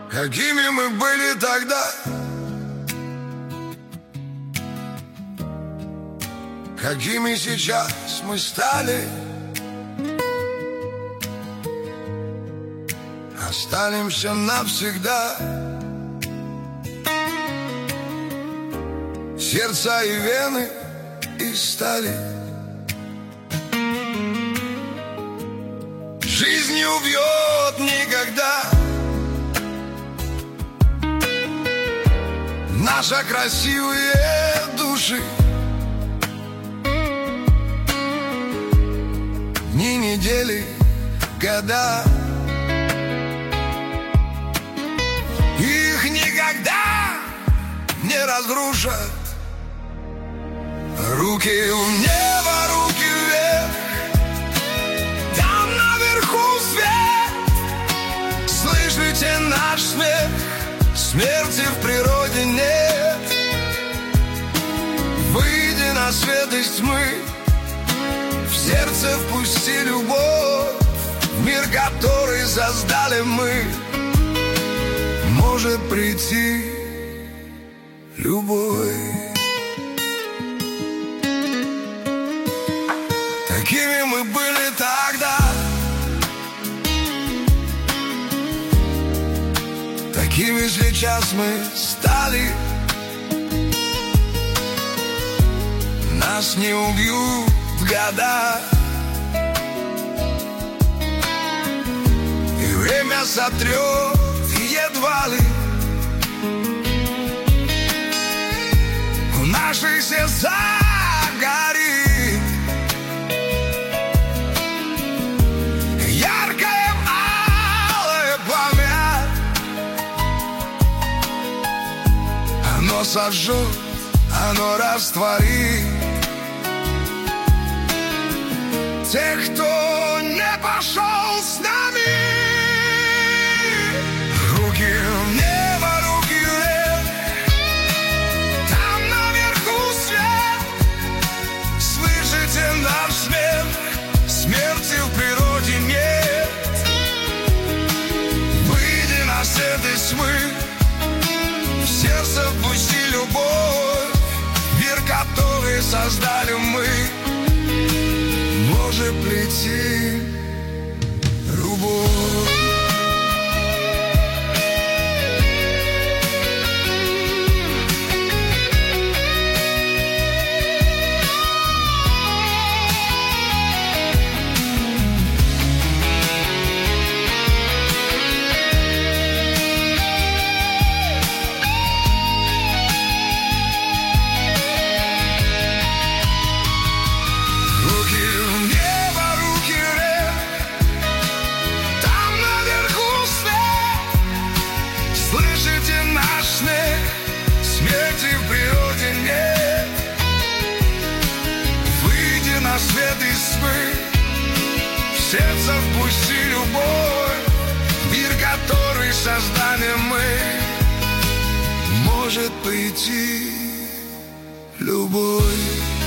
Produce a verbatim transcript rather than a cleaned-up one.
какими мы были тогда, какими сейчас мы стали. Останемся навсегда. Сердца и вены из стали. Жизнь не убьет никогда. Наши красивые души. Дни, недели, года. Их никогда не разрушат. Руки в небо, руки вверх. Там наверху свет. Слышите наш смех? Смерти в природе нет. Выйди на свет из тьмы. В сердце впусти любовь. В мир, который создали мы, может прийти любовь. Такими мы были тогда, такими сейчас мы стали. Нас не убьют года, и время сотрет едва ли. В наших сердцах горит яркое алое пламя. Оно сожжет, оно растворит тех, кто не пошел с нами. Руки в небо, руки вверх. Там наверху свет. Слышите наш смех? Смерти в природе нет. Выйди на свет из тьмы. В сердце впусти любовь. Мир, который создали мы, может прийти любовь. Смерти в природе нет. Выйди на свет из тьмы. В сердце впусти любовь. Мир, который создали мы, может прийти любовь.